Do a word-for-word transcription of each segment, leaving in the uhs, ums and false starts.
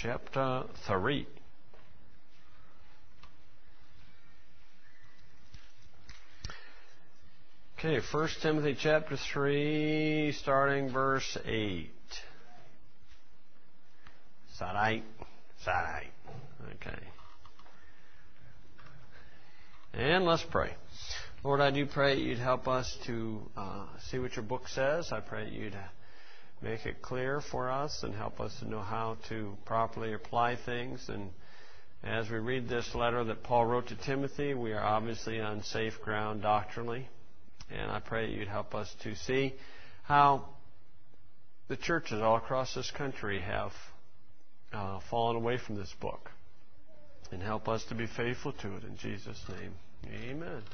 chapter three. Okay, First Timothy chapter three, starting verse eight. Sarai, Sarai. Okay. And let's pray. Lord, I do pray you'd help us to uh, see what your book says. I pray you'd make it clear for us and help us to know how to properly apply things. And as we read this letter that Paul wrote to Timothy, we are obviously on safe ground doctrinally. And I pray you'd help us to see how the churches all across this country have uh, fallen away from this book. And help us to be faithful to it in Jesus' name. Amen.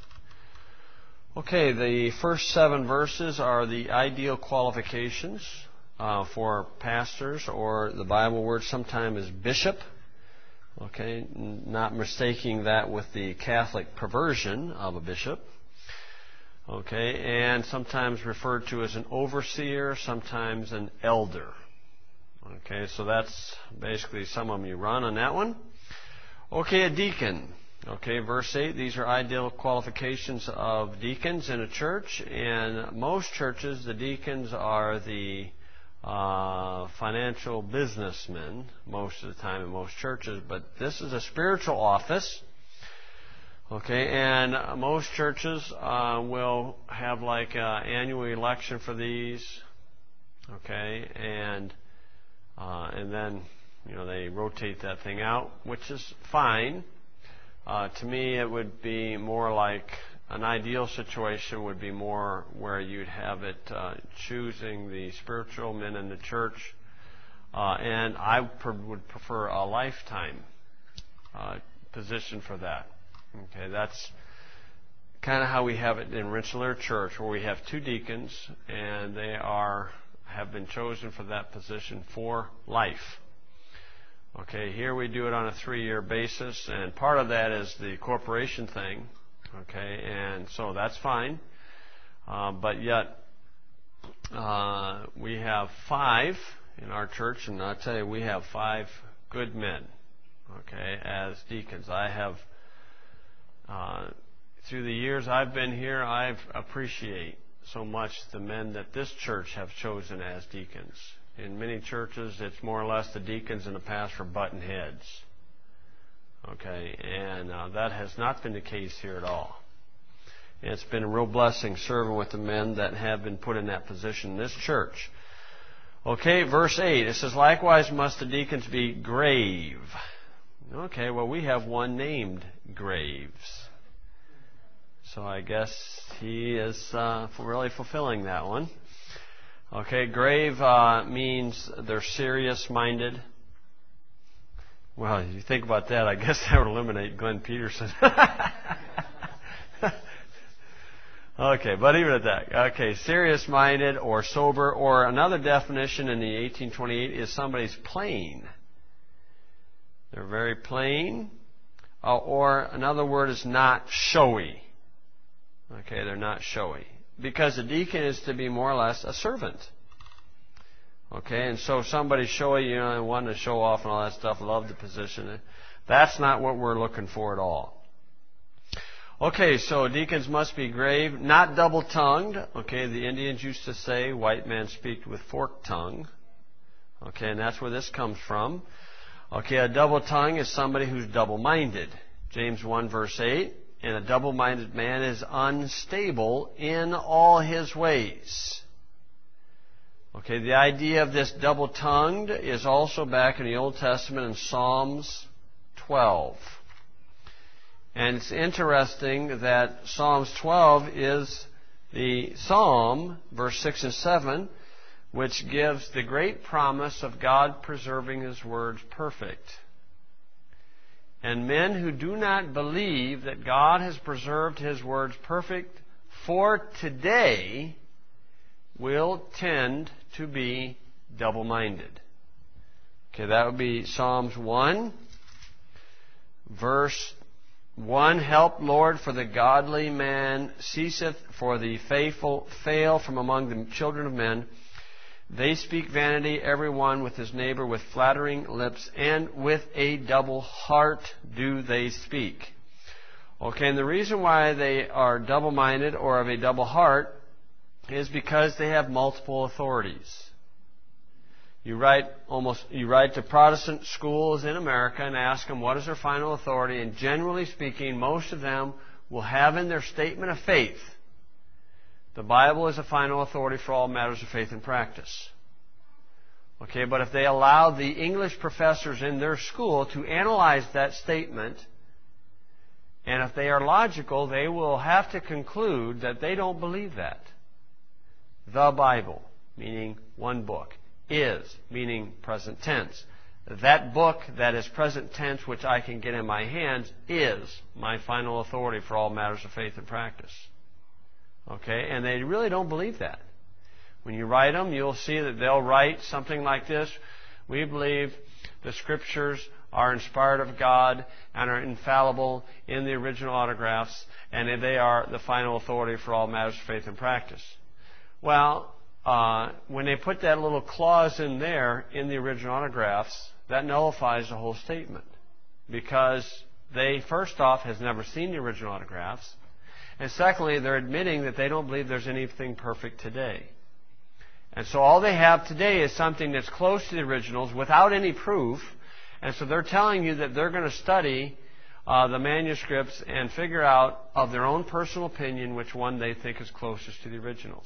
Okay, the first seven verses are the ideal qualifications uh, for pastors, or the Bible word sometimes is bishop. Okay, not mistaking that with the Catholic perversion of a bishop. Okay, and sometimes referred to as an overseer, sometimes an elder. Okay, so that's basically some of them you run on that one. Okay, a deacon. Okay, verse eight, these are ideal qualifications of deacons in a church. In most churches, the deacons are the uh, financial businessmen most of the time in most churches, but this is a spiritual office. Okay, and most churches uh, will have like an annual election for these. Okay, and uh, and then you know they rotate that thing out, which is fine. Uh, to me, it would be more like an ideal situation would be more where you'd have it uh, choosing the spiritual men in the church, uh, and I per- would prefer a lifetime uh, position for that. Okay, that's kind of how we have it in Rensselaer Church, where we have two deacons, and they are have been chosen for that position for life. Okay, here we do it on a three-year basis, and part of that is the corporation thing. Okay, and so that's fine, uh, but yet uh, we have five in our church, and I'll tell you, we have five good men. Okay, as deacons, I have. Uh, through the years I've been here, I appreciate so much the men that this church have chosen as deacons. In many churches, it's more or less the deacons and the pastor button heads. Okay, and uh, that has not been the case here at all. And it's been a real blessing serving with the men that have been put in that position in this church. Okay, verse eight, it says, likewise must the deacons be grave. Okay, well, we have one named Graves. So I guess he is uh, really fulfilling that one. Okay, grave uh, means they're serious-minded. Well, if you think about that, I guess that would eliminate Glenn Peterson. Okay, but even at that. Okay, serious-minded or sober, or another definition in the eighteen twenty-eight is somebody's plain. They're very plain. Uh, or another word is not showy. Okay, they're not showy. Because a deacon is to be more or less a servant. Okay, and so somebody showy, you know, and wanting to show off and all that stuff, love the position. That's not what we're looking for at all. Okay, so deacons must be grave, not double-tongued. Okay, the Indians used to say, white men speak with forked tongue. Okay, and that's where this comes from. Okay, a double tongue is somebody who's double-minded. James one verse eight, and a double-minded man is unstable in all his ways. Okay, the idea of this double-tongued is also back in the Old Testament in Psalms twelve. And it's interesting that Psalms twelve is the psalm, verse six and seven, which gives the great promise of God preserving His words perfect. And men who do not believe that God has preserved His words perfect for today will tend to be double-minded. Okay, that would be Psalms one, verse one. Help, Lord, for the godly man ceaseth, for the faithful fail from among the children of men. They speak vanity, every one with his neighbor, with flattering lips, and with a double heart do they speak. Okay, and the reason why they are double-minded or of a double heart is because they have multiple authorities. You write almost you write to Protestant schools in America and ask them what is their final authority, and generally speaking, most of them will have in their statement of faith, the Bible is a final authority for all matters of faith and practice. Okay, but if they allow the English professors in their school to analyze that statement, and if they are logical, they will have to conclude that they don't believe that. The Bible, meaning one book, is, meaning present tense. That book that is present tense, which I can get in my hands, is my final authority for all matters of faith and practice. Okay, and they really don't believe that. When you write them, you'll see that they'll write something like this: we believe the Scriptures are inspired of God and are infallible in the original autographs, and they are the final authority for all matters of faith and practice. Well, uh, when they put that little clause in there in the original autographs, that nullifies the whole statement, because they, first off, has never seen the original autographs, and secondly, they're admitting that they don't believe there's anything perfect today. And so all they have today is something that's close to the originals without any proof. And so they're telling you that they're going to study uh, the manuscripts and figure out of their own personal opinion which one they think is closest to the originals.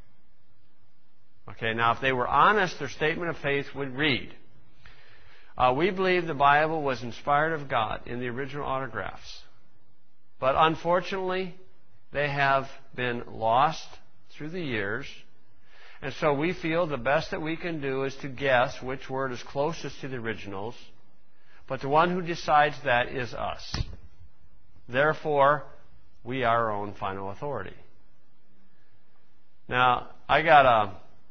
Okay, now if they were honest, their statement of faith would read, uh, we believe the Bible was inspired of God in the original autographs. But unfortunately, they have been lost through the years. And so we feel the best that we can do is to guess which word is closest to the originals. But the one who decides that is us. Therefore, we are our own final authority. Now, I got a...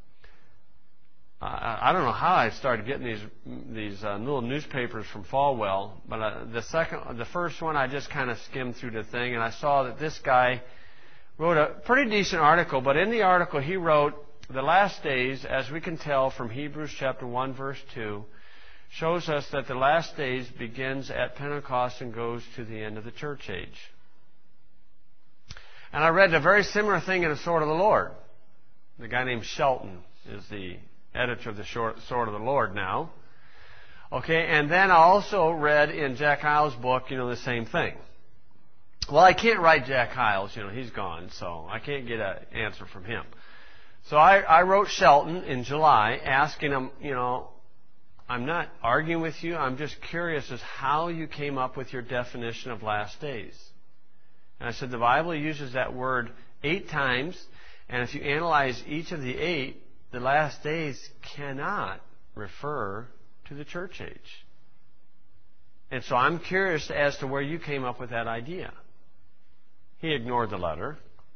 I don't know how I started getting these these uh, little newspapers from Falwell, but uh, the second, the first one, I just kind of skimmed through the thing, and I saw that this guy wrote a pretty decent article. But in the article, he wrote, the last days, as we can tell from Hebrews chapter one, verse two, shows us that the last days begins at Pentecost and goes to the end of the church age. And I read a very similar thing in the Sword of the Lord. The guy named Shelton is the editor of the Sword of the Lord now. Okay, and then I also read in Jack Hyles' book, you know, the same thing. Well, I can't write Jack Hyles, you know, he's gone, so I can't get an answer from him. So I, I wrote Shelton in July asking him, you know, I'm not arguing with you, I'm just curious as how you came up with your definition of last days. And I said the Bible uses that word eight times, and if you analyze each of the eight, the last days cannot refer to the church age. And so I'm curious as to where you came up with that idea. He ignored the letter.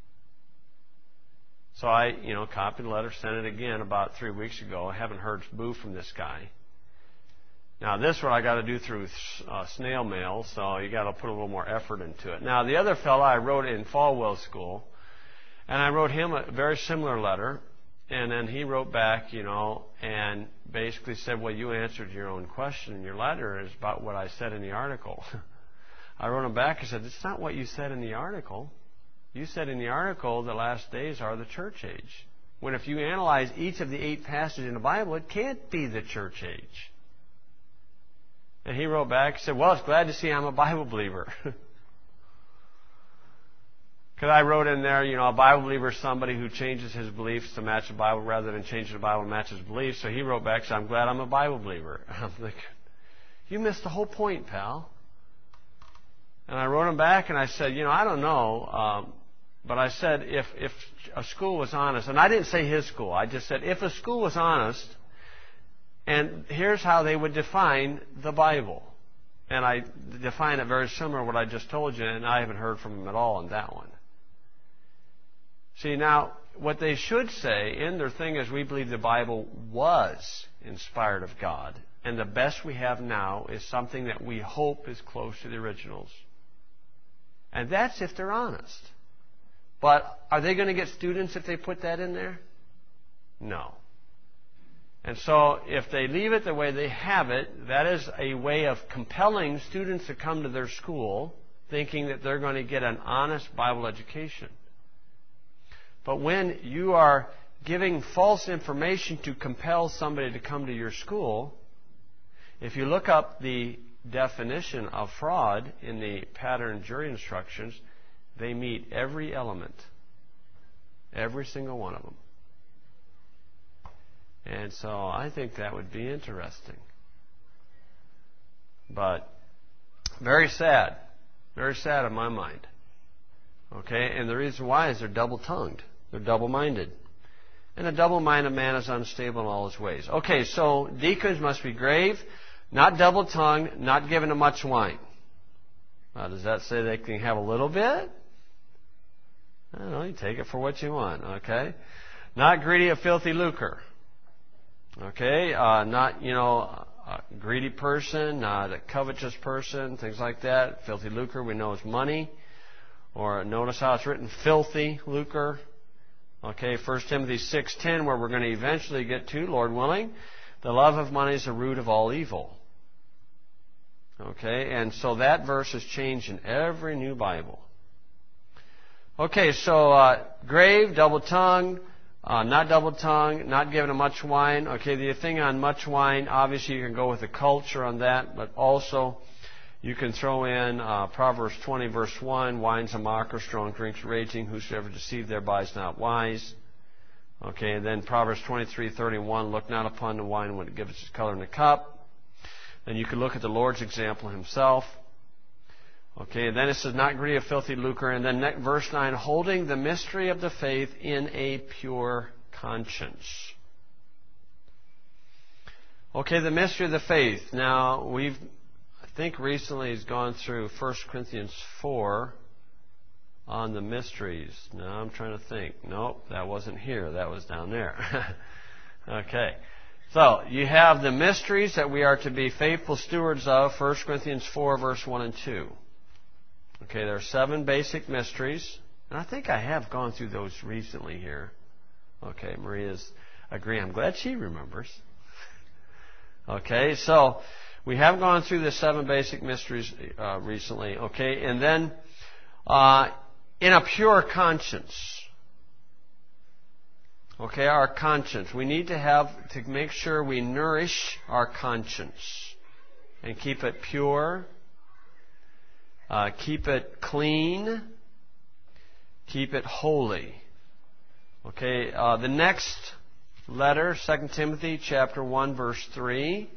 So I, you know, copied the letter, sent it again about three weeks ago. I haven't heard boo from this guy. Now this one I got to do through uh, snail mail, so you got to put a little more effort into it. Now the other fellow I wrote in Falwell School, and I wrote him a very similar letter. And then he wrote back, you know, and basically said, well, you answered your own question in your letter is about what I said in the article. I wrote him back and said, it's not what you said in the article. You said in the article the last days are the church age. When if you analyze each of the eight passages in the Bible, it can't be the church age. And he wrote back and said, well, it's glad to see I'm a Bible believer. Because I wrote in there, you know, a Bible believer is somebody who changes his beliefs to match the Bible rather than changing the Bible to match his beliefs. So he wrote back and said, I'm glad I'm a Bible believer. I'm thinking, you missed the whole point, pal. And I wrote him back and I said, you know, I don't know. Um, but I said, if, if a school was honest, and I didn't say his school. I just said, if a school was honest, and here's how they would define the Bible. And I define it very similar to what I just told you, and I haven't heard from him at all on that one. See, now, what they should say in their thing is we believe the Bible was inspired of God. And the best we have now is something that we hope is close to the originals. And that's if they're honest. But are they going to get students if they put that in there? No. And so if they leave it the way they have it, that is a way of compelling students to come to their school thinking that they're going to get an honest Bible education. But when you are giving false information to compel somebody to come to your school, if you look up the definition of fraud in the pattern jury instructions, they meet every element. Every single one of them. And so I think that would be interesting. But very sad. Very sad in my mind. Okay? And the reason why is they're double-tongued. They're double-minded. And a double-minded man is unstable in all his ways. Okay, so deacons must be grave, not double-tongued, not given to much wine. Now, does that say they can have a little bit? I don't know. You take it for what you want. Okay? Not greedy of filthy lucre. Okay? Uh, not, you know, a greedy person, not a covetous person, things like that. Filthy lucre, we know is money. Or notice how it's written, filthy lucre. Okay, First Timothy six ten, where we're going to eventually get to, Lord willing. The love of money is the root of all evil. Okay, and so that verse is changed in every new Bible. Okay, so uh, grave, double-tongued, uh, not double-tongued, not given to much wine. Okay, the thing on much wine, obviously you can go with the culture on that, but also you can throw in uh, Proverbs twenty, verse one, wine's a mocker, strong drinks raging, whosoever deceived thereby is not wise. Okay, and then Proverbs twenty-three, thirty-one, look not upon the wine when it gives its color in the cup. Then you can look at the Lord's example himself. Okay, and then it says, not greedy of filthy lucre. And then next, verse nine, holding the mystery of the faith in a pure conscience. Okay, the mystery of the faith. Now, we've, I think recently has gone through First Corinthians four on the mysteries. Now, I'm trying to think. Nope, that wasn't here. That was down there. Okay. So, you have the mysteries that we are to be faithful stewards of, First Corinthians four, verse one and two. Okay, there are seven basic mysteries. And I think I have gone through those recently here. Okay, Maria's agreeing. I'm glad she remembers. Okay, so we have gone through the seven basic mysteries uh, recently. Okay, and then uh, in a pure conscience. Okay, our conscience. We need to have to make sure we nourish our conscience and keep it pure. Uh, keep it clean. Keep it holy. Okay, uh, the next letter, Second Timothy chapter one, verse three.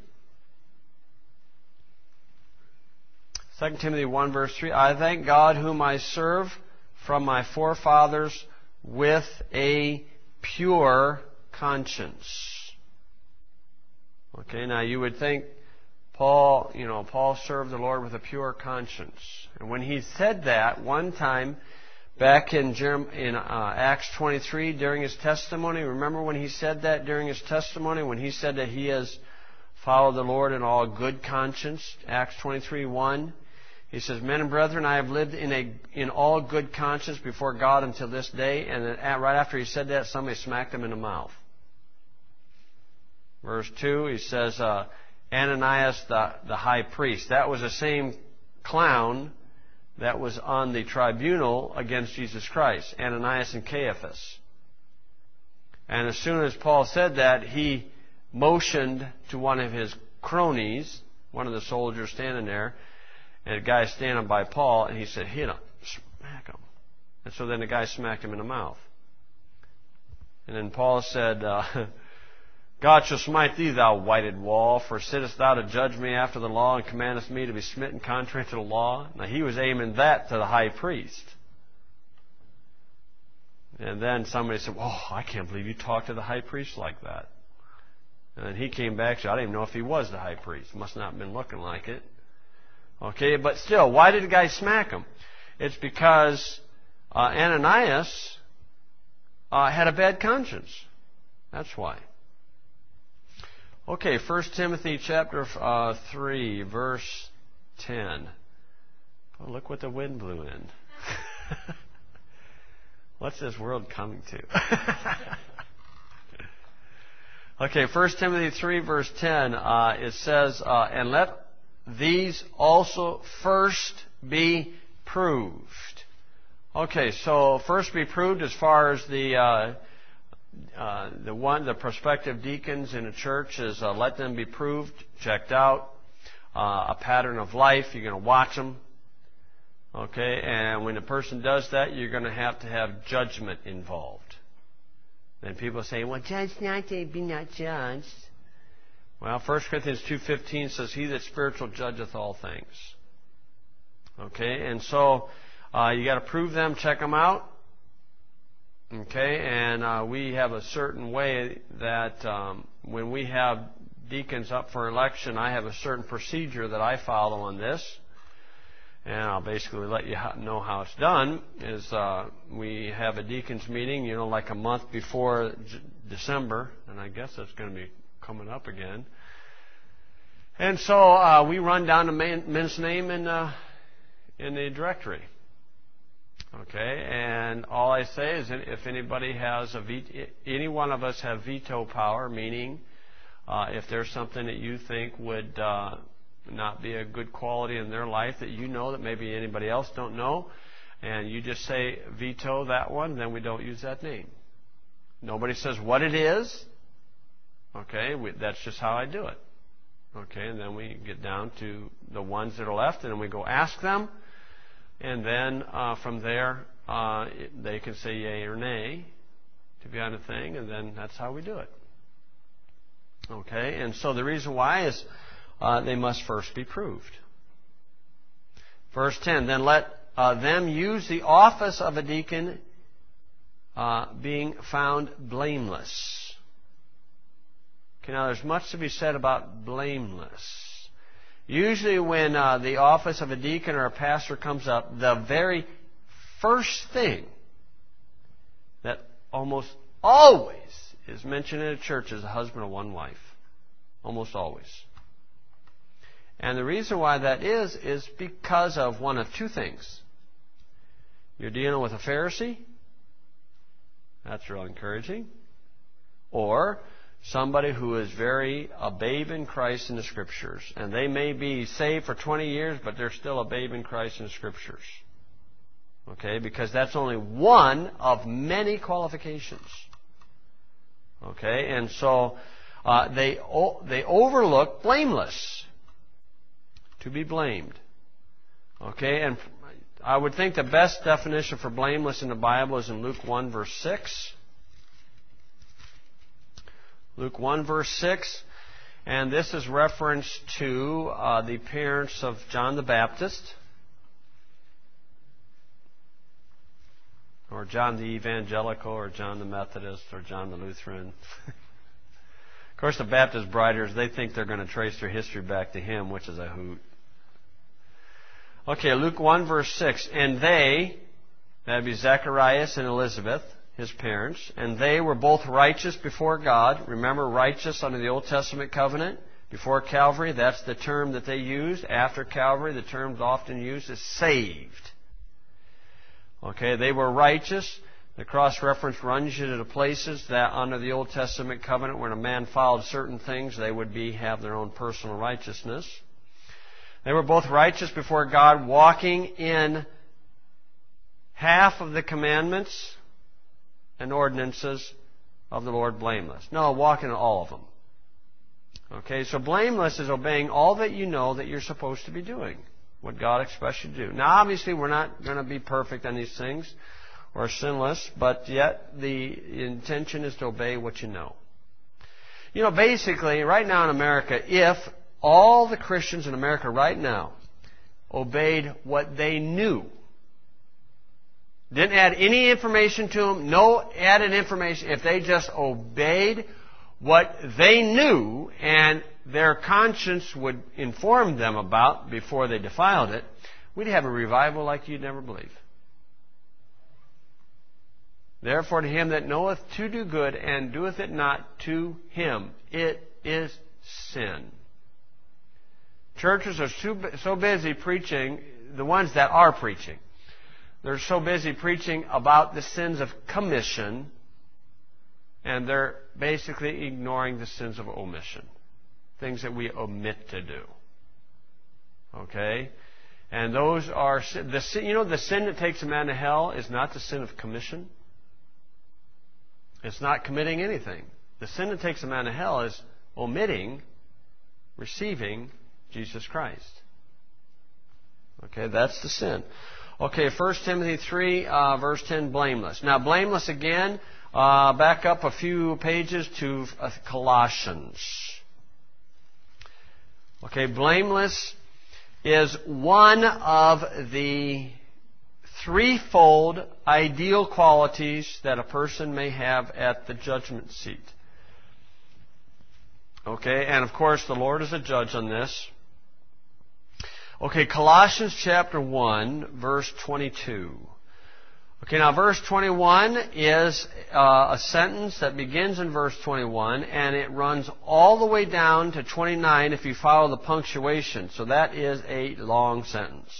Second Timothy one, verse three. I thank God whom I serve from my forefathers with a pure conscience. Okay, now you would think Paul, you know, Paul served the Lord with a pure conscience. And when he said that one time back in, Jerem- in uh, Acts twenty-three during his testimony, remember when he said that during his testimony, when he said that he has followed the Lord in all good conscience, Acts twenty-three one, he says, men and brethren, I have lived in a in all good conscience before God until this day. And then right after he said that, somebody smacked him in the mouth. Verse two, he says, uh, Ananias the, the high priest. That was the same clown that was on the tribunal against Jesus Christ, Ananias and Caiaphas. And as soon as Paul said that, he motioned to one of his cronies, one of the soldiers standing there, and a guy standing by Paul, and he said, hit him, smack him. And so then the guy smacked him in the mouth. And then Paul said, uh, God shall smite thee, thou whited wall, for sittest thou to judge me after the law, and commandest me to be smitten contrary to the law? Now he was aiming that to the high priest. And then somebody said, oh, I can't believe you talked to the high priest like that. And then he came back and said, I didn't even know if he was the high priest. Must not have been looking like it. Okay, but still, why did the guy smack him? It's because uh, Ananias uh, had a bad conscience. That's why. Okay, First Timothy chapter uh, three, verse ten. Oh, look what the wind blew in. What's this world coming to? Okay, First Timothy three, verse ten, uh, it says, uh, and let these also first be proved. Okay, so first be proved as far as the uh, uh, the one the prospective deacons in a church is uh, let them be proved, checked out, uh, a pattern of life. You're going to watch them. Okay, and when a person does that, you're going to have to have judgment involved. Then people say, well, judge not, they be not judged. Well, First Corinthians two fifteen says, he that spiritual judgeth all things. Okay, and so uh, you got to prove them, check them out. Okay, and uh, we have a certain way that um, when we have deacons up for election, I have a certain procedure that I follow on this. And I'll basically let you know how it's done, is uh, we have a deacons meeting, you know, like a month before J- December, and I guess that's going to be coming up again. And so uh, we run down the man, man's name in, uh, in the directory. Okay, and all I say is if anybody has a veto, any one of us have veto power, meaning uh, if there's something that you think would uh, not be a good quality in their life that you know that maybe anybody else don't know, and you just say veto that one, then we don't use that name. Nobody says what it is. Okay, we, that's just how I do it. Okay, and then we get down to the ones that are left, and then we go ask them, and then uh, from there uh, they can say yay or nay to be on the thing, and then that's how we do it. Okay, and so the reason why is Uh, they must first be proved. Verse ten, then let uh, them use the office of a deacon uh, being found blameless. Okay, now there's much to be said about blameless. Usually when uh, the office of a deacon or a pastor comes up, the very first thing that almost always is mentioned in a church is a husband of one wife. Almost always. And the reason why that is, is because of one of two things. You're dealing with a Pharisee. That's real encouraging. Or somebody who is very a babe in Christ in the Scriptures. And they may be saved for twenty years, but they're still a babe in Christ in the Scriptures. Okay? Because that's only one of many qualifications. Okay? And so uh, they o- they overlook blameless. To be blamed. Okay, and I would think the best definition for blameless in the Bible is in Luke one, verse six. Luke one, verse six. And this is reference to uh, the parents of John the Baptist. Or John the Evangelical, or John the Methodist, or John the Lutheran. Of course, the Baptist briders, they think they're going to trace their history back to him, which is a hoot. Okay, Luke one, verse six. And they, that would be Zacharias and Elizabeth, his parents, and they were both righteous before God. Remember, righteous under the Old Testament covenant. Before Calvary, that's the term that they used. After Calvary, the term often used is saved. Okay, they were righteous. The cross-reference runs you to the places that under the Old Testament covenant, when a man followed certain things, they would be have their own personal righteousness. They were both righteous before God, walking in half of the commandments and ordinances of the Lord blameless. No, walking in all of them. Okay, so blameless is obeying all that you know that you're supposed to be doing, what God expects you to do. Now, obviously, we're not going to be perfect on these things or sinless, but yet the intention is to obey what you know. You know, basically, right now in America, if all the Christians in America right now obeyed what they knew, didn't add any information to them, no added information, if they just obeyed what they knew and their conscience would inform them about before they defiled it, we'd have a revival like you'd never believe. Therefore, to him that knoweth to do good and doeth it not, to him it is sin. Churches are so busy preaching, the ones that are preaching, they're so busy preaching about the sins of commission And they're basically ignoring the sins of omission. Things that we omit to do. Okay? And those are, the sin, you know, the sin that takes a man to hell is not the sin of commission. It's not committing anything. The sin that takes a man to hell is omitting receiving Jesus Christ. Okay, that's the sin. Okay, First Timothy three, uh, verse ten, blameless. Now, blameless again, uh, back up a few pages to uh, Colossians. Okay, blameless is one of the threefold ideal qualities that a person may have at the judgment seat. Okay, and of course the Lord is a judge on this. Okay, Colossians chapter one, verse twenty-two. Okay, now verse twenty-one is uh, a sentence that begins in verse twenty-one, and it runs all the way down to twenty-nine if you follow the punctuation. So that is a long sentence.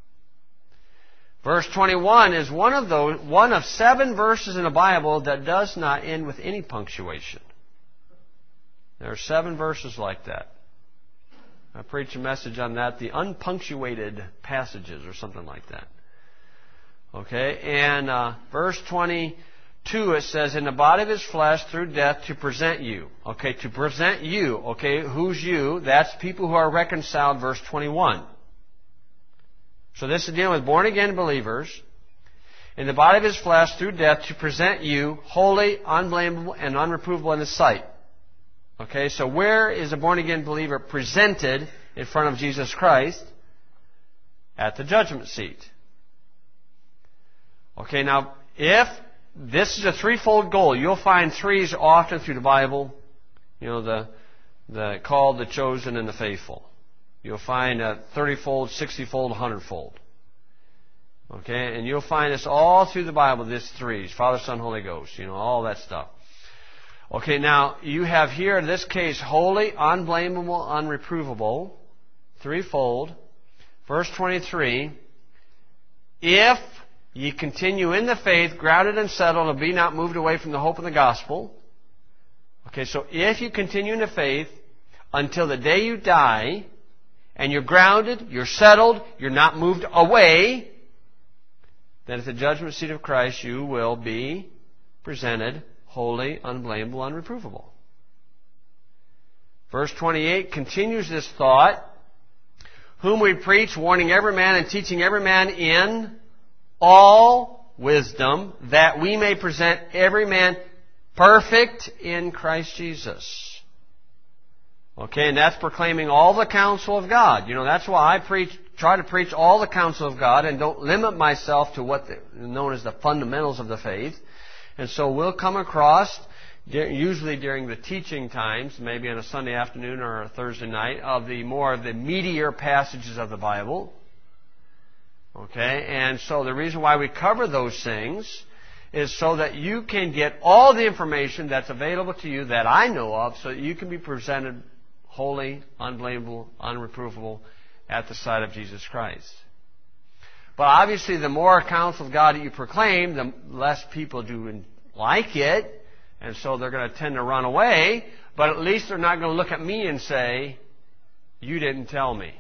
Verse twenty-one is one of those, one of seven verses in the Bible that does not end with any punctuation. There are seven verses like that. I preach a message on that, the unpunctuated passages or something like that. Okay, and uh, verse twenty-two, it says, in the body of his flesh through death to present you. Okay, to present you. Okay, who's you? That's people who are reconciled, verse twenty-one. So this is dealing with born-again believers. In the body of his flesh through death to present you holy, unblameable, and unreprovable in his sight. Okay, so where is a born-again believer presented in front of Jesus Christ? At the judgment seat. Okay, now, if this is a threefold goal, you'll find threes often through the Bible. You know, the, the called, the chosen, and the faithful. You'll find a thirty-fold, sixty-fold, hundred-fold. Okay, and you'll find this all through the Bible, this threes, Father, Son, Holy Ghost, you know, all that stuff. Okay, now, you have here, in this case, holy, unblameable, unreprovable, threefold. Verse twenty-three, if ye continue in the faith, grounded and settled, and be not moved away from the hope of the gospel. Okay, so if you continue in the faith until the day you die, and you're grounded, you're settled, you're not moved away, then at the judgment seat of Christ you will be presented holy, unblameable, unreprovable. Verse twenty-eight continues this thought, whom we preach, warning every man and teaching every man in all wisdom, that we may present every man perfect in Christ Jesus. Okay, and that's proclaiming all the counsel of God. You know, that's why I preach, try to preach all the counsel of God and don't limit myself to what the, known as the fundamentals of the faith. And so we'll come across, usually during the teaching times, maybe on a Sunday afternoon or a Thursday night, of the more of the meatier passages of the Bible. Okay, and so the reason why we cover those things is so that you can get all the information that's available to you that I know of, so that you can be presented holy, unblameable, unreprovable at the sight of Jesus Christ. But obviously, the more counsel of God that you proclaim, the less people do like it, and so they're going to tend to run away, but at least they're not going to look at me and say, you didn't tell me.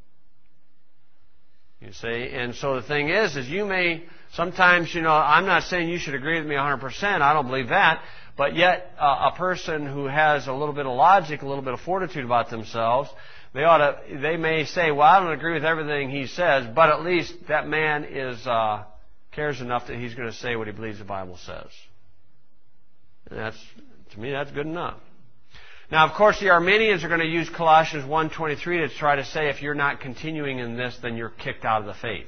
You see? And so the thing is, is you may, sometimes, you know, I'm not saying you should agree with me one hundred percent, I don't believe that, but yet uh, a person who has a little bit of logic, a little bit of fortitude about themselves, they ought to, they may say, well, I don't agree with everything he says, but at least that man is, uh, cares enough that he's going to say what he believes the Bible says. And that's, to me, that's good enough. Now, of course, the Arminians are going to use Colossians one twenty-three to try to say if you're not continuing in this, then you're kicked out of the faith.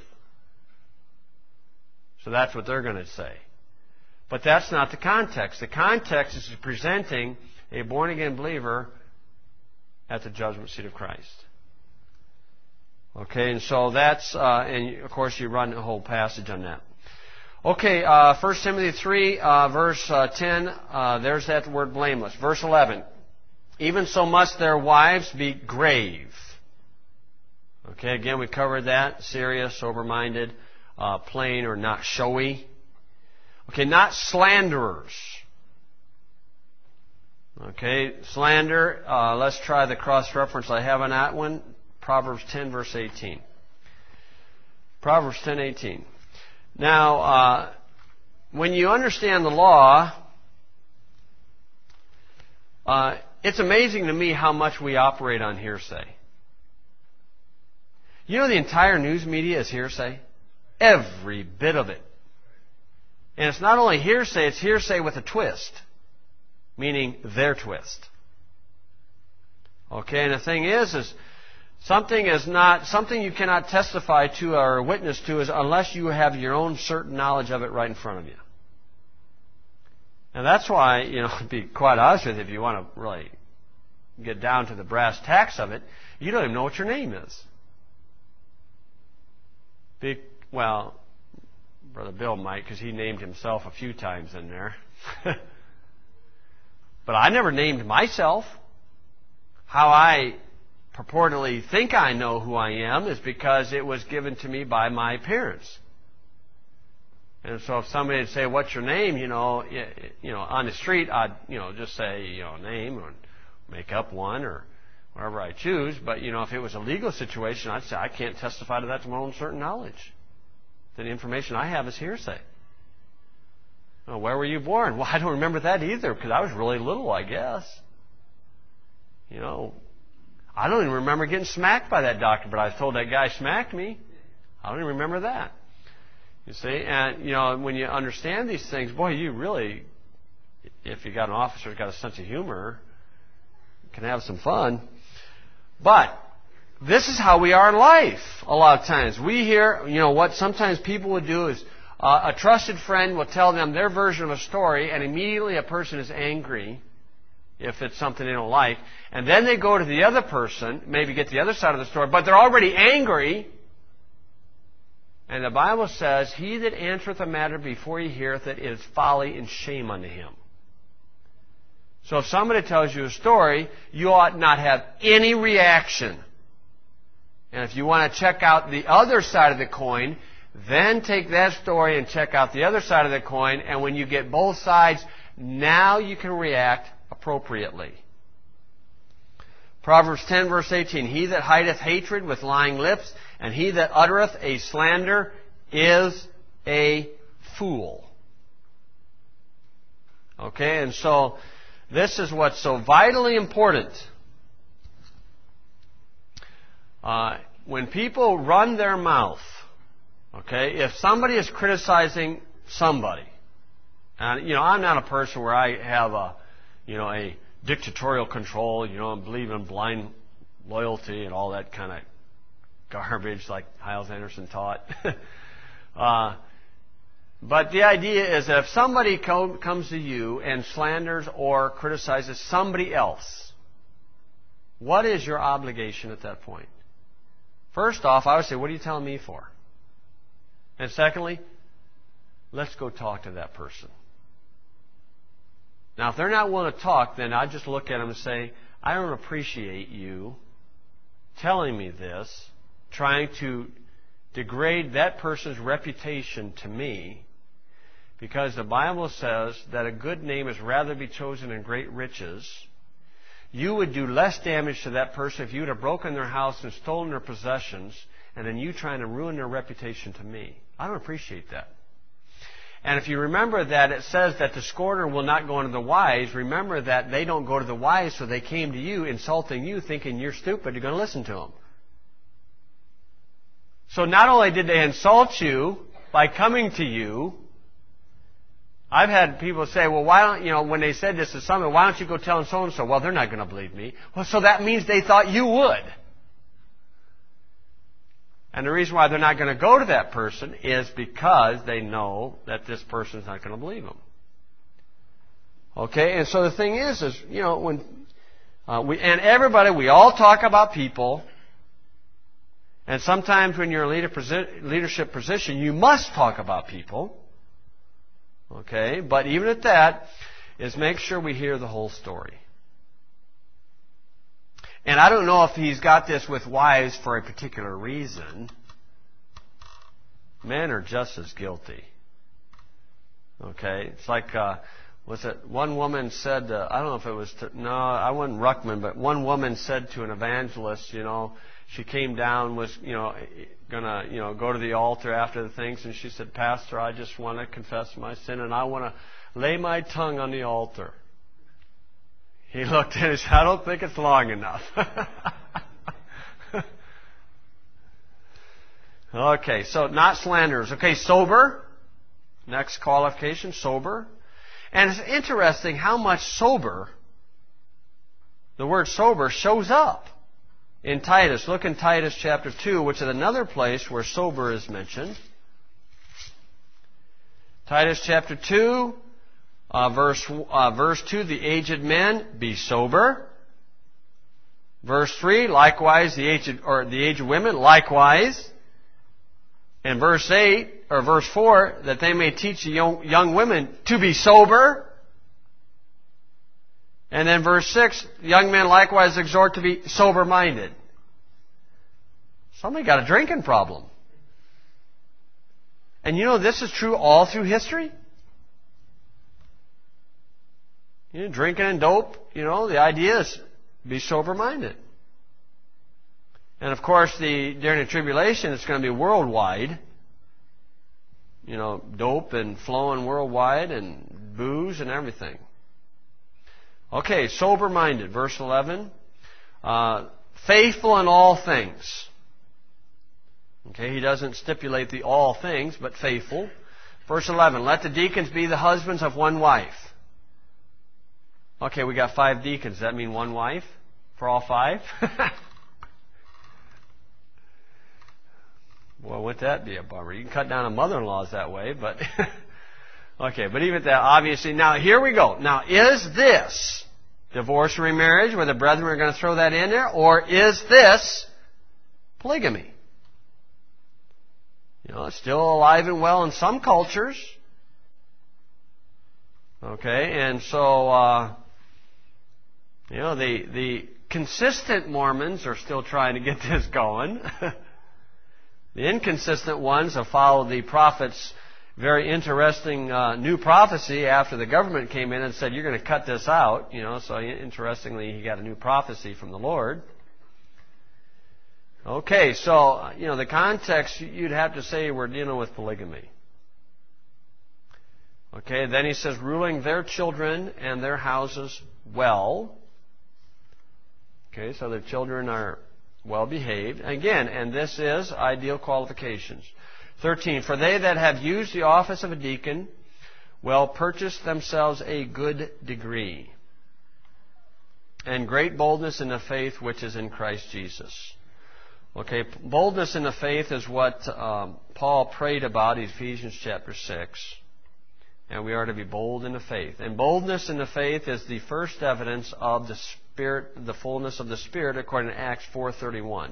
So that's what they're going to say. But that's not the context. The context is presenting a born-again believer at the judgment seat of Christ. Okay, and so that's, uh, and of course you run the whole passage on that. Okay, uh, First Timothy three, uh, verse uh, ten, uh, there's that word blameless. Verse eleven, even so must their wives be grave. Okay, again we covered that, serious, sober-minded, uh, plain or not showy. Okay, not slanderers. Okay, slander. Uh, let's try the cross-reference I have on that one. Proverbs ten, verse eighteen. Proverbs ten, eighteen. Now, uh, when you understand the law, uh, it's amazing to me how much we operate on hearsay. You know the entire news media is hearsay? Every bit of it. And it's not only hearsay, it's hearsay with a twist. Meaning their twist. Okay, and the thing is, is something is not, something you cannot testify to or witness to is unless you have your own certain knowledge of it right in front of you. And that's why, you know, to be quite honest with you, if you want to really get down to the brass tacks of it, you don't even know what your name is. Be, well, Brother Bill might, because he named himself a few times in there. But I never named myself. How I purportedly think I know who I am is because it was given to me by my parents. And so if somebody would say, "What's your name?" You know, you know, on the street, I'd, you know, just say, you know, name or make up one or whatever I choose. But, you know, if it was a legal situation, I'd say, I can't testify to that to my own certain knowledge. The information I have is hearsay. Oh, where were you born? Well, I don't remember that either because I was really little, I guess. You know, I don't even remember getting smacked by that doctor, but I was told that guy smacked me. I don't even remember that. You see, and, you know, when you understand these things, boy, you really, if you got an officer who's got a sense of humor, can have some fun. But this is how we are in life a lot of times. We hear, you know, what sometimes people would do is uh, a trusted friend will tell them their version of a story, and immediately a person is angry if it's something they don't like. And then they go to the other person, maybe get the other side of the story, but they're already angry. And the Bible says, "He that answereth a matter before he heareth it is folly and shame unto him." So if somebody tells you a story, you ought not have any reaction. And if you want to check out the other side of the coin, then take that story and check out the other side of the coin. And when you get both sides, now you can react appropriately. Proverbs ten, verse eighteen. "He that hideth hatred with lying lips, and he that uttereth a slander is a fool." Okay, and so this is what's so vitally important. Uh, when people run their mouth, okay, if somebody is criticizing somebody, and, you know, I'm not a person where I have a, you know, a dictatorial control, you know, and believe in blind loyalty and all that kind of garbage like Hyles Anderson taught. uh, but the idea is that if somebody co- comes to you and slanders or criticizes somebody else, what is your obligation at that point? First off, I would say, what are you telling me for? And secondly, let's go talk to that person. Now, if they're not willing to talk, then I just look at them and say, I don't appreciate you telling me this, trying to degrade that person's reputation to me, because the Bible says that a good name is rather be chosen than great riches. You would do less damage to that person if you would have broken their house and stolen their possessions, and then you trying to ruin their reputation to me. I don't appreciate that. And if you remember that it says that the scorner will not go unto the wise, remember that they don't go to the wise, so they came to you, insulting you, thinking you're stupid, you're going to listen to them. So not only did they insult you by coming to you, I've had people say, well, why don't, you know, when they said this to someone, why don't you go tell so-and-so? Well, they're not going to believe me. Well, so that means they thought you would. And the reason why they're not going to go to that person is because they know that this person's not going to believe them. Okay, and so the thing is, is, you know, when, uh, we, and everybody, we all talk about people, and sometimes when you're in a leader, leadership position, you must talk about people. Okay, but even at that, is make sure we hear the whole story. And I don't know if he's got this with wives for a particular reason. Men are just as guilty. Okay, it's like uh, was it one woman said, uh, I don't know if it was, to, no, I wasn't Ruckman, but one woman said to an evangelist, you know, she came down, was, you know, gonna, you know, go to the altar after the things, and she said, Pastor, I just want to confess my sin, and I want to lay my tongue on the altar. He looked at it, I don't think it's long enough. Okay, so not slanderers. Okay, sober. Next qualification, sober. And it's interesting how much sober, the word sober, shows up in Titus. Look in Titus chapter two, which is another place where sober is mentioned. Titus chapter two, uh, verse, uh, verse two, the aged men, be sober. Verse three, likewise, the aged, or the aged women, likewise. And verse eight, or verse four, that they may teach the young, young women to be sober. And then verse six, young men likewise exhort to be sober-minded. Somebody got a drinking problem. And you know this is true all through history? You know, drinking and dope, you know, the idea is be sober-minded. And of course, the during the tribulation, it's going to be worldwide. You know, dope and flowing worldwide and booze and everything. Okay, sober-minded. Verse eleven. Uh, faithful in all things. Okay, he doesn't stipulate the all things, but faithful. Verse eleven. Let the deacons be the husbands of one wife. Okay, we got five deacons. Does that mean one wife for all five? Well, wouldn't that be a bummer? You can cut down on mother-in-laws that way, but... Okay, but even that, obviously... Now, here we go. Now, is this divorce or remarriage, where the brethren are going to throw that in there, or is this polygamy? You know, it's still alive and well in some cultures. Okay, and so... Uh, you know, the, the consistent Mormons are still trying to get this going. The inconsistent ones have followed the prophet's very interesting uh, new prophecy after the government came in and said, you're going to cut this out. You know, so interestingly, he got a new prophecy from the Lord. Okay, so, you know, the context, you'd have to say we're dealing with polygamy. Okay, then he says, ruling their children and their houses well. Okay, so their children are well behaved. Again, and this is ideal qualifications. thirteen. For they that have used the office of a deacon will purchase themselves a good degree and great boldness in the faith which is in Christ Jesus. Okay, boldness in the faith is what um, Paul prayed about in Ephesians chapter six. And we are to be bold in the faith. And boldness in the faith is the first evidence of the Spirit, the fullness of the Spirit, according to Acts four thirty-one.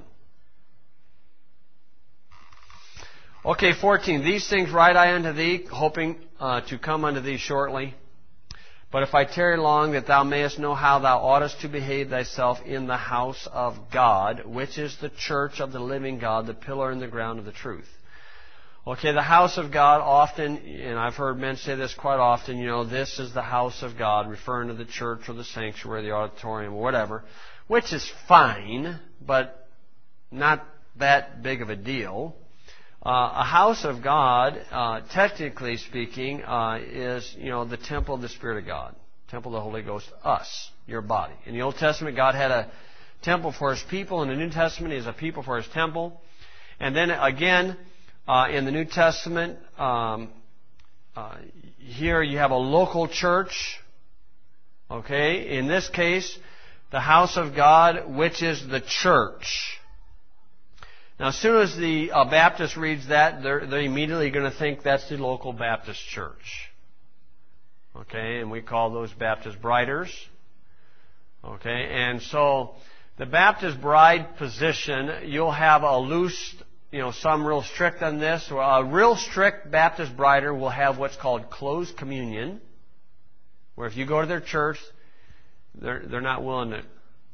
Okay, fourteen. These things write I unto thee, hoping uh, to come unto thee shortly. But if I tarry long, that thou mayest know how thou oughtest to behave thyself in the house of God, which is the church of the living God, the pillar and the ground of the truth. Okay, the house of God often, and I've heard men say this quite often, you know, this is the house of God, referring to the church or the sanctuary, the auditorium, or whatever, which is fine, but not that big of a deal. Uh, a house of God, uh, technically speaking, uh, is, you know, the temple of the Spirit of God, temple of the Holy Ghost, us, your body. In the Old Testament, God had a temple for His people. In the New Testament, He has a people for His temple. And then again, Uh, in the New Testament, um, uh, here you have a local church. Okay, in this case, the house of God, which is the church. Now, as soon as the uh, Baptist reads that, they're, they're immediately going to think that's the local Baptist church. Okay, and we call those Baptist briders. Okay, and so the Baptist bride position, you'll have a loose, you know, some real strict on this. A real strict Baptist brider will have what's called closed communion, where if you go to their church, they're, they're not willing to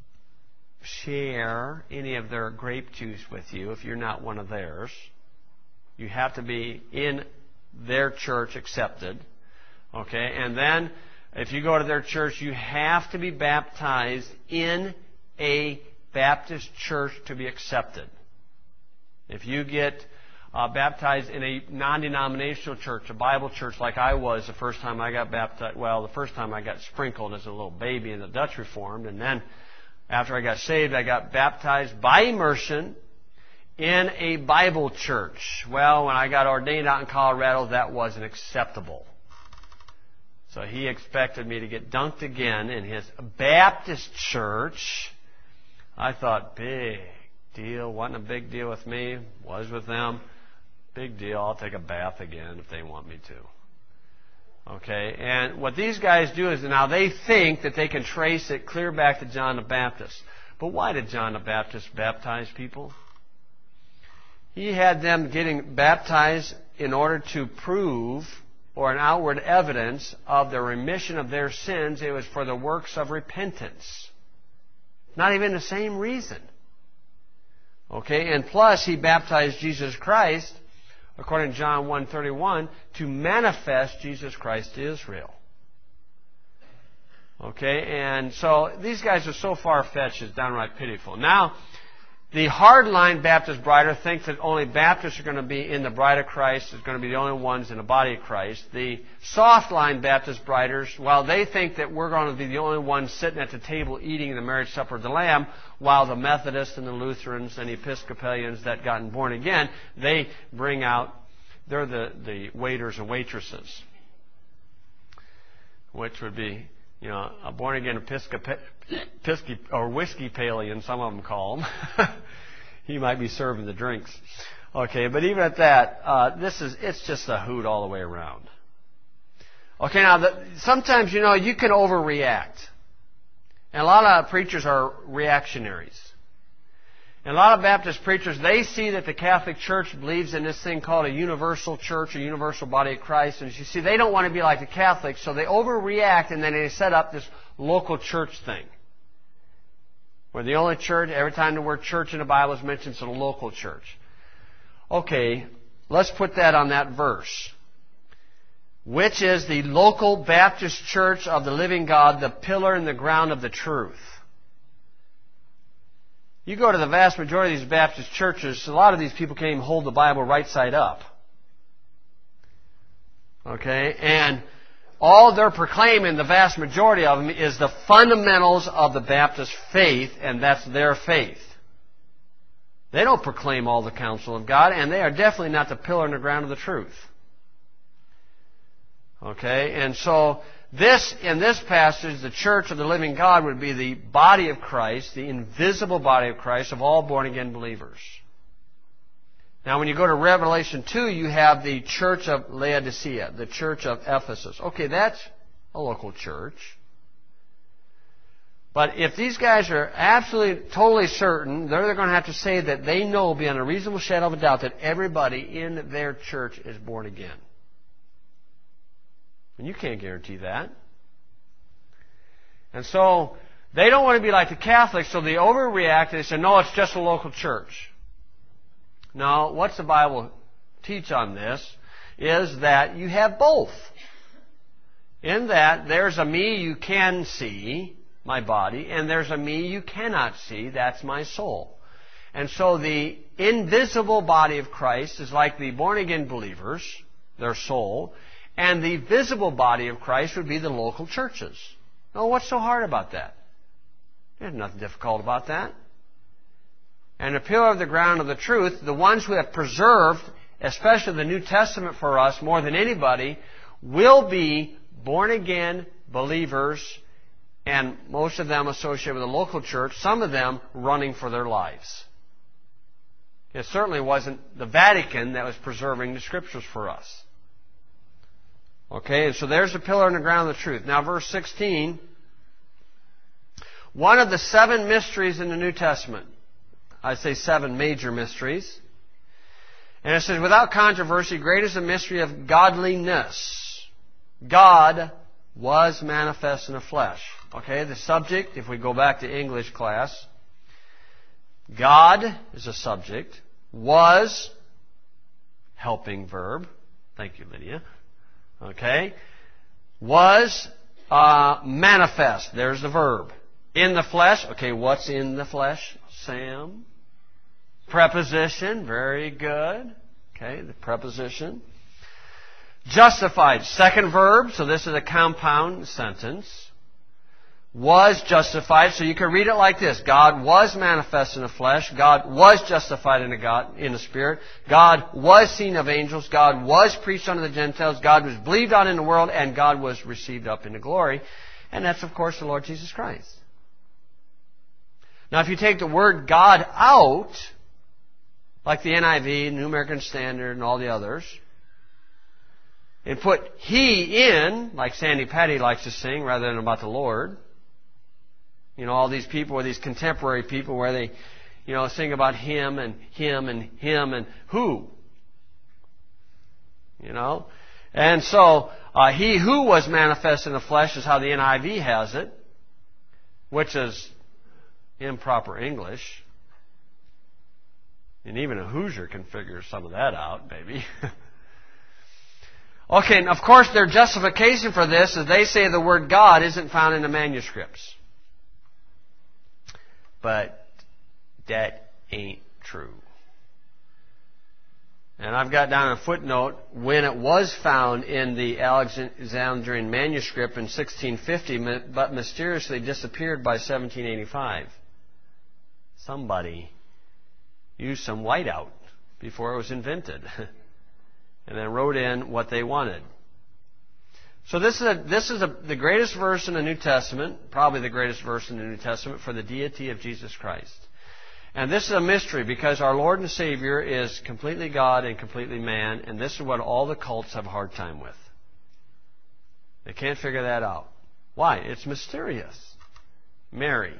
share any of their grape juice with you if you're not one of theirs. You have to be in their church accepted. Okay, and then if you go to their church, you have to be baptized in a Baptist church to be accepted. If you get uh, baptized in a non-denominational church, a Bible church like I was the first time I got baptized, well, the first time I got sprinkled as a little baby in the Dutch Reformed, and then after I got saved, I got baptized by immersion in a Bible church. Well, when I got ordained out in Colorado, that wasn't acceptable. So he expected me to get dunked again in his Baptist church. I thought, big deal. Wasn't a big deal with me. Was with them. Big deal. I'll take a bath again if they want me to. Okay? And what these guys do is now they think that they can trace it clear back to John the Baptist. But why did John the Baptist baptize people? He had them getting baptized in order to prove or an outward evidence of the remission of their sins. It was for the works of repentance. Not even the same reason. Okay, and plus he baptized Jesus Christ, according to John one thirty-one, to manifest Jesus Christ to Israel. Okay, and so these guys are so far-fetched, it's downright pitiful. Now, the hardline Baptist brider think that only Baptists are going to be in the bride of Christ, is going to be the only ones in the body of Christ. The softline Baptist briders, well, they think that we're going to be the only ones sitting at the table eating the marriage supper of the Lamb, while the Methodists and the Lutherans and Episcopalians that gotten born again, they bring out, they're the, the waiters and waitresses, which would be, you know, a born-again Episcopalian, or Whiskey-palian, some of them call him. He might be serving the drinks. Okay, but even at that, uh, this is, it's just a hoot all the way around. Okay, now, the, sometimes, you know, you can overreact. And a lot of preachers are reactionaries. And a lot of Baptist preachers, they see that the Catholic Church believes in this thing called a universal church, a universal body of Christ. And you see, they don't want to be like the Catholics, so they overreact and then they set up this local church thing. Where the only church, every time the word church in the Bible is mentioned, it's a local church. Okay, let's put that on that verse. Which is the local Baptist church of the living God, the pillar and the ground of the truth. You go to the vast majority of these Baptist churches, a lot of these people can't even hold the Bible right side up. Okay? And all they're proclaiming, the vast majority of them, is the fundamentals of the Baptist faith, and that's their faith. They don't proclaim all the counsel of God, and they are definitely not the pillar and the ground of the truth. Okay? And so, this, in this passage, the church of the living God would be the body of Christ, the invisible body of Christ of all born-again believers. Now, when you go to Revelation two, you have the church of Laodicea, the church of Ephesus. Okay, that's a local church. But if these guys are absolutely, totally certain, they're going to have to say that they know beyond a reasonable shadow of a doubt that everybody in their church is born again. And you can't guarantee that. And so, they don't want to be like the Catholics, so they overreact and they say, no, it's just a local church. Now, what's the Bible teach on this? Is that you have both. In that, there's a me you can see, my body, and there's a me you cannot see, that's my soul. And so the invisible body of Christ is like the born-again believers, their soul, and the visible body of Christ would be the local churches. Now, what's so hard about that? There's nothing difficult about that. And the pillar of the ground of the truth, the ones who have preserved, especially the New Testament for us more than anybody, will be born-again believers, and most of them associated with the local church, some of them running for their lives. It certainly wasn't the Vatican that was preserving the Scriptures for us. Okay, and so there's the pillar and the ground of the truth. Now, verse sixteen. One of the seven mysteries in the New Testament. I say seven major mysteries. And it says, without controversy, great is the mystery of godliness. God was manifest in the flesh. Okay, the subject, if we go back to English class, God is a subject. Was, helping verb. Thank you, Lydia. Okay. Was, Uh, manifest. There's the verb. In the flesh. Okay, what's in the flesh, Sam? Preposition. Very good. Okay, the preposition. Justified. Second verb. So this is a compound sentence. Was justified. So you can read it like this. God was manifest in the flesh. God was justified in the, God, in the Spirit. God was seen of angels. God was preached unto the Gentiles. God was believed on in the world. And God was received up into glory. And that's, of course, the Lord Jesus Christ. Now, if you take the word God out, like the N I V, New American Standard, and all the others, and put He in, like Sandy Patty likes to sing, rather than about the Lord. You know, all these people, or these contemporary people, where they, you know, sing about Him and Him and Him and who. You know? And so, uh, He who was manifest in the flesh is how the N I V has it, which is improper English. And even a Hoosier can figure some of that out, maybe. Okay, and of course their justification for this is they say the word God isn't found in the manuscripts. But that ain't true. And I've got down a footnote, when it was found in the Alexandrian manuscript in sixteen fifty, but mysteriously disappeared by seventeen eighty-five. Somebody used some whiteout before it was invented. And then wrote in what they wanted. So this is, a, this is a, the greatest verse in the New Testament, probably the greatest verse in the New Testament, for the deity of Jesus Christ. And this is a mystery because our Lord and Savior is completely God and completely man, and this is what all the cults have a hard time with. They can't figure that out. Why? It's mysterious. Mary.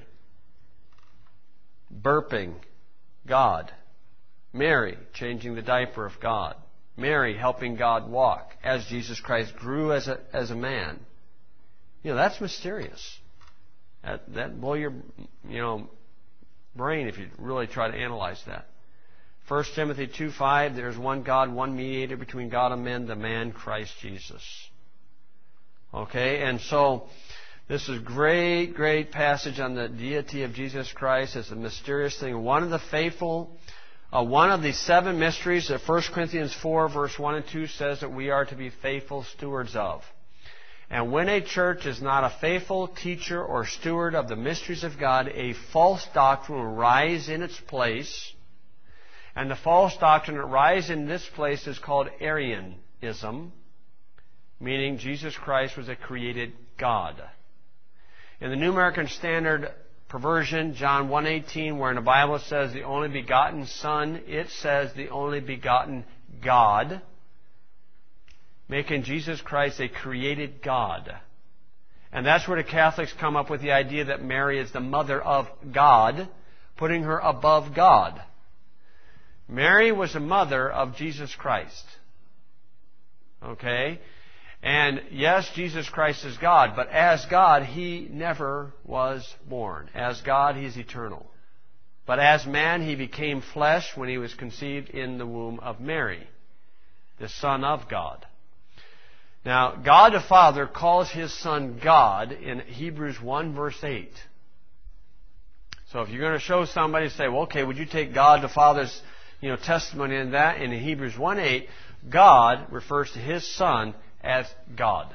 Burping. God. Mary changing the diaper of God. Mary helping God walk as Jesus Christ grew as a, as a man. You know, that's mysterious. That, that blow your, you know, brain if you really try to analyze that. First Timothy two five, there's one God, one mediator between God and men, the man Christ Jesus. Okay, and so this is a great, great passage on the deity of Jesus Christ. It's a mysterious thing. One of the faithful... Uh, one of the seven mysteries that First Corinthians four, verse one and two says that we are to be faithful stewards of. And when a church is not a faithful teacher or steward of the mysteries of God, a false doctrine will rise in its place. And the false doctrine that rises in this place is called Arianism, meaning Jesus Christ was a created God. In the New American Standard perversion, John one eighteen, where in the Bible it says the only begotten Son, it says the only begotten God, making Jesus Christ a created God. And that's where the Catholics come up with the idea that Mary is the mother of God, putting her above God. Mary was the mother of Jesus Christ. Okay? And yes, Jesus Christ is God, but as God, He never was born. As God, He is eternal. But as man, He became flesh when He was conceived in the womb of Mary, the Son of God. Now, God the Father calls His Son God in Hebrews one, verse eight. So if you're going to show somebody, say, well, okay, would you take God the Father's you know, testimony in that? And in Hebrews one eight, God refers to His Son as God.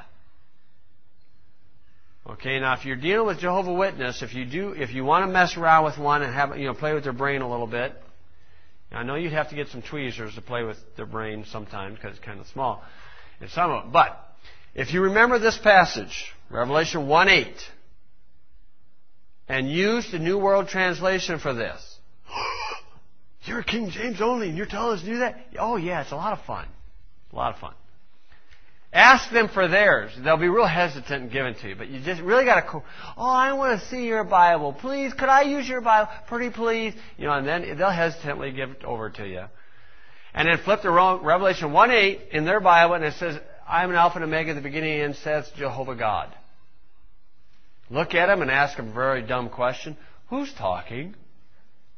Okay, now if you're dealing with Jehovah's Witness, if you do, if you want to mess around with one and have, you know, play with their brain a little bit, I know you'd have to get some tweezers to play with their brain sometimes because it's kind of small in some of them. But if you remember this passage, Revelation one eight, and use the New World Translation for this. You're King James only and you're telling us to do that? Oh yeah, it's a lot of fun. A lot of fun. Ask them for theirs. They'll be real hesitant in giving to you. But you just really got to, oh, I want to see your Bible. Please, could I use your Bible? Pretty please. You know, and then they'll hesitantly give it over to you. And then flip the Revelation one eight in their Bible and it says, I am an Alpha and Omega, the beginning and end, says Jehovah God. Look at them and ask them a very dumb question. Who's talking?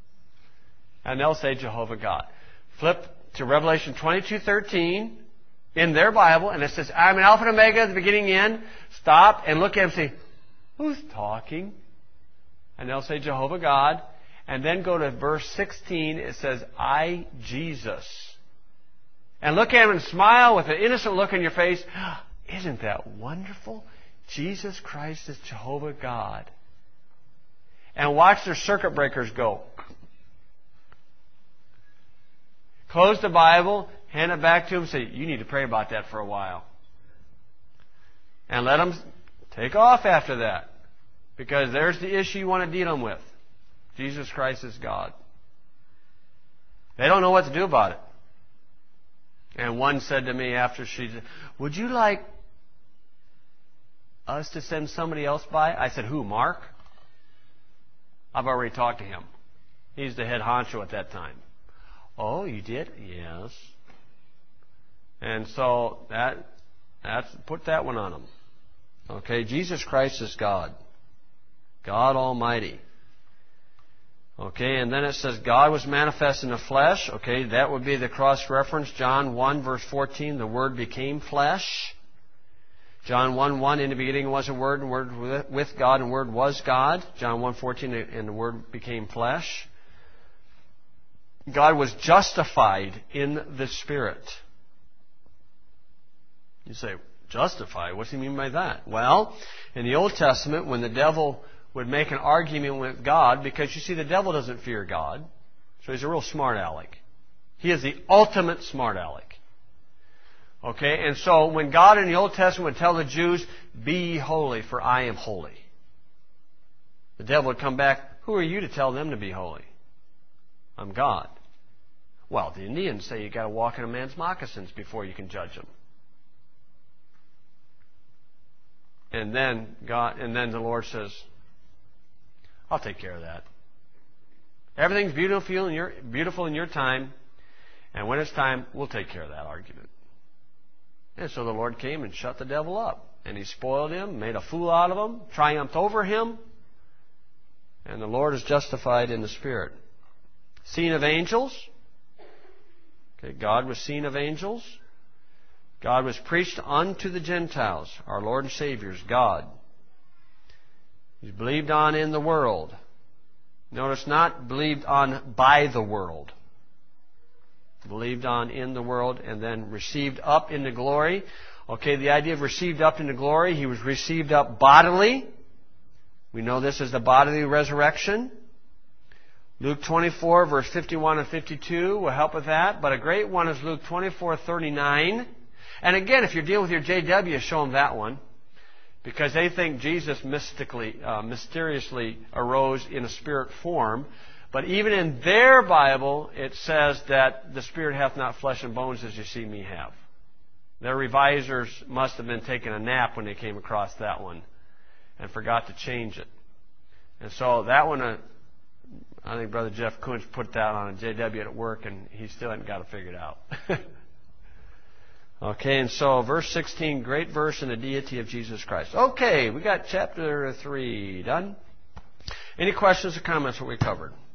And they'll say Jehovah God. Flip to Revelation twenty-two thirteen. in their Bible, and it says, I'm an Alpha and Omega, the beginning and end, stop and look at him and say, who's talking? And they'll say, Jehovah God. And then go to verse sixteen. It says, I, Jesus. And look at him and smile with an innocent look on your face. Isn't that wonderful? Jesus Christ is Jehovah God. And watch their circuit breakers go. Close the Bible, hand it back to him, say, you need to pray about that for a while. And let them take off after that. Because there's the issue you want to deal them with. Jesus Christ is God. They don't know what to do about it. And one said to me after she said, would you like us to send somebody else by? I said, who, Mark? I've already talked to him. He's the head honcho at that time. Oh, you did? Yes. And so that that's put that one on him. Okay, Jesus Christ is God. God Almighty. Okay, and then it says God was manifest in the flesh. Okay, that would be the cross-reference. John one, verse fourteen, the Word became flesh. John one, one, in the beginning was a Word, and Word with God, and Word was God. John one, fourteen, and the Word became flesh. God was justified in the Spirit. You say, justified? What does he mean by that? Well, in the Old Testament, when the devil would make an argument with God, because you see, the devil doesn't fear God, so he's a real smart aleck. He is the ultimate smart aleck. Okay, and so when God in the Old Testament would tell the Jews, be ye holy, for I am holy, the devil would come back, who are you to tell them to be holy? I'm God. Well, the Indians say you've got to walk in a man's moccasins before you can judge him. And then God, and then the Lord says, I'll take care of that. Everything's beautiful in your, beautiful in your time, and when it's time, we'll take care of that argument. And so the Lord came and shut the devil up, and he spoiled him, made a fool out of him, triumphed over him, and the Lord is justified in the Spirit. Seen of angels. Okay, God was seen of angels. God was preached unto the Gentiles. Our Lord and Savior is God. He's believed on in the world. Notice, not believed on by the world. Believed on in the world, and then received up into glory. Okay, the idea of received up into glory, he was received up bodily. We know this as the bodily resurrection. Luke twenty-four, verse fifty-one and fifty-two will help with that. But a great one is Luke twenty-four, thirty-nine. And again, if you're dealing with your J W, show them that one. Because they think Jesus mystically, uh, mysteriously arose in a spirit form. But even in their Bible, it says that the Spirit hath not flesh and bones as you see me have. Their revisers must have been taking a nap when they came across that one and forgot to change it. And so that one, uh, I think Brother Jeff Kuntz put that on a J W at work, and he still hadn't got it figured out. Okay, and so verse sixteen, great verse in the deity of Jesus Christ. Okay, we got chapter three done. Any questions or comments on what we covered?